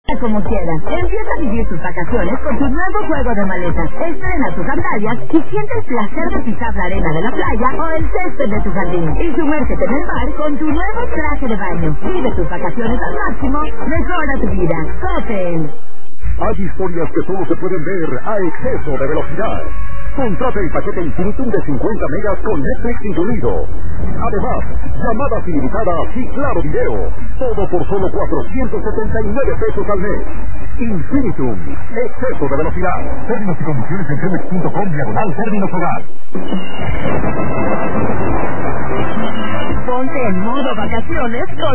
como quieras. Empieza a vivir tus vacaciones con tu nuevo juego de maletas. Estrena tus sandalias y siente el placer de pisar la arena de la playa o el césped de tu jardín. Y sumérgete en el mar con tu nuevo traje de baño. Vive tus vacaciones al máximo. Mejora tu vida. Coppel. Hay historias que solo se pueden ver a exceso de velocidad. Contrata el paquete Infinitum de 50 megas con Netflix incluido. Además, llamadas ilimitadas y claro video. Todo por solo 479 pesos al mes. Infinitum. Exceso de velocidad. Términos y condiciones en telmex.com/términos hogar. Ponte en modo vacaciones con